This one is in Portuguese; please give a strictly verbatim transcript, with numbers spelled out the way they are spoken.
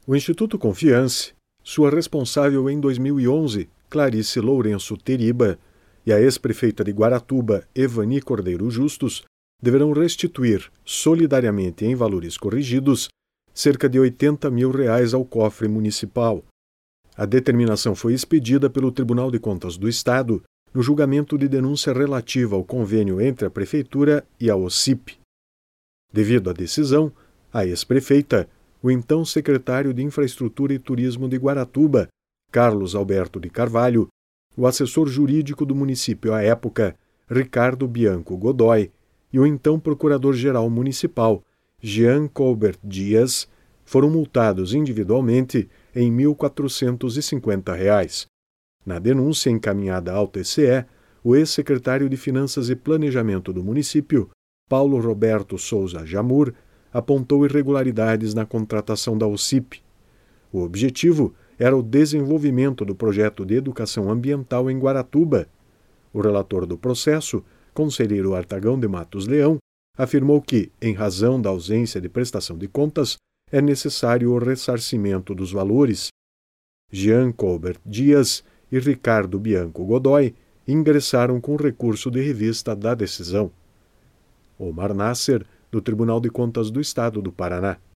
O Instituto Confiance, sua responsável em dois mil e onze, Clarice Lourenço Teriba, e a ex-prefeita de Guaratuba, Evani Cordeiro Justus, deverão restituir, solidariamente em valores corrigidos, cerca de oitenta mil reais ao cofre municipal. A determinação foi expedida pelo Tribunal de Contas do Estado no julgamento de denúncia relativa ao convênio entre a Prefeitura e a O C I P. Devido à decisão, a ex-prefeita, o então secretário de Infraestrutura e Turismo de Guaratuba, Carlos Alberto de Carvalho, o assessor jurídico do município à época, Ricardo Bianco Godoy, e o então procurador-geral municipal, Jean Colbert Dias, foram multados individualmente em mil quatrocentos e cinquenta reais. Na denúncia encaminhada ao T C E, o ex-secretário de Finanças e Planejamento do município, Paulo Roberto Souza Jamur, apontou irregularidades na contratação da O C I P. O objetivo era o desenvolvimento do projeto de educação ambiental em Guaratuba. O relator do processo, conselheiro Artagão de Matos Leão, afirmou que, em razão da ausência de prestação de contas, é necessário o ressarcimento dos valores. Jean Colbert Dias e Ricardo Bianco Godoy ingressaram com recurso de revista da decisão. Omar Nasser, do Tribunal de Contas do Estado do Paraná.